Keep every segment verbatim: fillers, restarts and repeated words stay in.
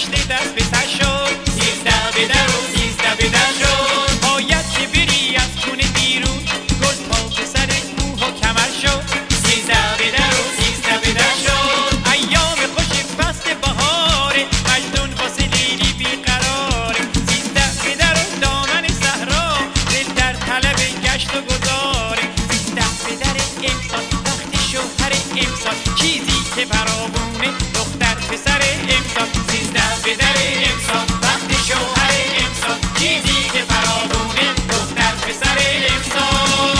گذشته دست به سر شد. سیزده به در و سیزده به در شد. باید که بری از خونه بیرون، گل پا به سر کوه و کمر شد. سیزده به در و سیزده به در شد. ایام خوش فصل بهاره، مجنون واسه لیلی بیقراره. سیزده به در و دامن صحرا، دل در طلب گشت و گذاره. سیزده به در امسال وقت شوهر امسال، چیزی که فراوونه دختر پسر امسال. سیزده به در امسال وقت شوهر امسال، چیزی که فراوونه دختر پسر امسال.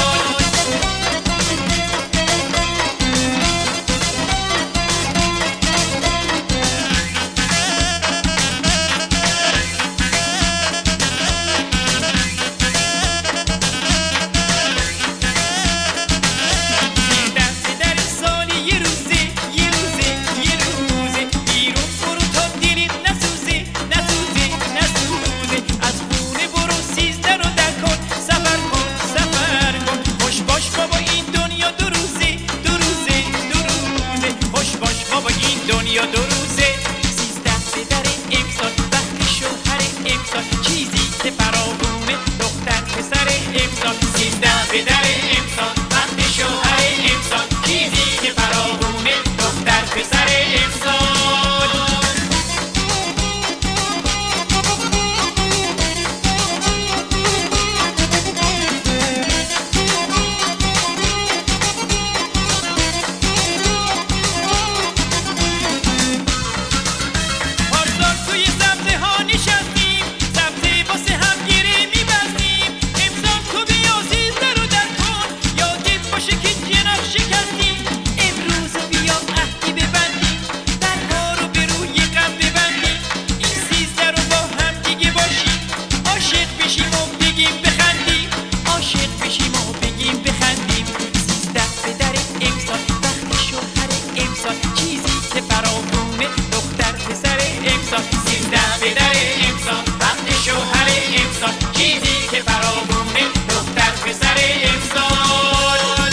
دنیا دو روزه. سیزده به در امسال وقت شوهر امسال، چیزی که فراوونه دختر پسر امسال. سیزده به در امسال وقت شوهر امسال، چیزی که فراوونه دختر پسر امسال. سیزده به در امسال وقت شوهر امسال، چیزی که فراوونه دختر پسر امسال.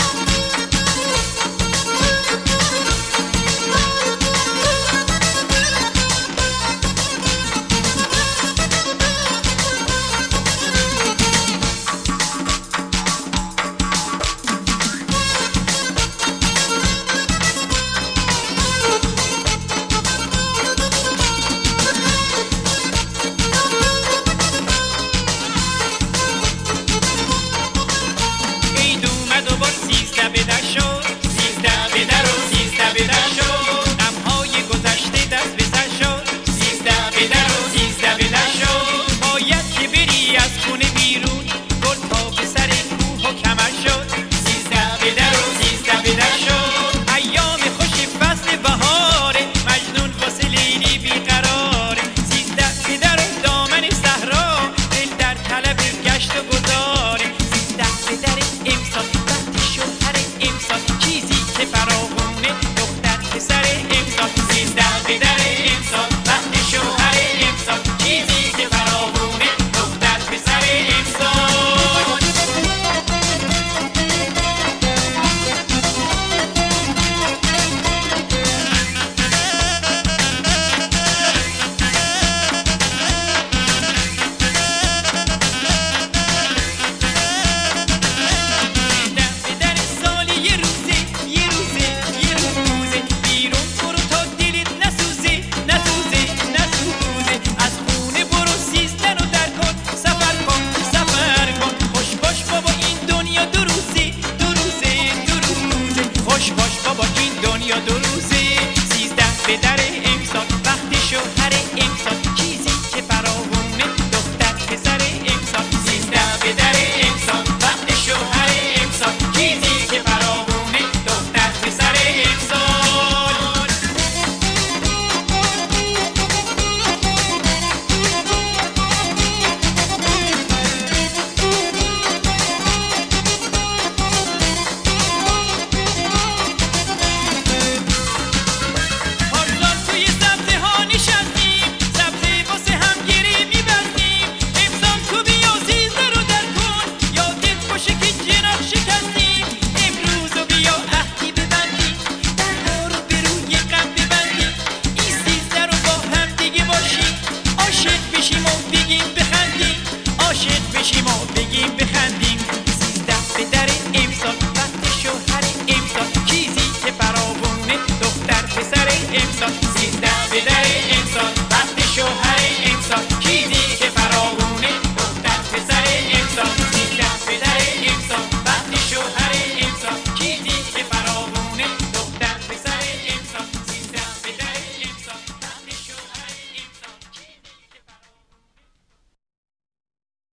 سیزده به در شد. سیزده به در و سیزده به در شد. غمهای گذشته دست به سر شد. سیزده به در و سیزده به در شد. باید که بری از خونه بیرون، گل پا به سر کوه و کمر شد. سیزده به در و سیزده به در شد. ایام خوش فصل بهاره، مجنون واسه لیلی بیقراره. سیزده به در و دامن صحرا، دل در طلب گشت و گذاره. سیزده به در امسال شوهر امسال، چیزی که فراوونه دختر پسر امسال. سیزده به در امسال وقت شوهر امسال، چیزی که فراوونه دختر پسر امسال. دنیا دو روزه. سیزده به در امسال وقت شوهر امسال،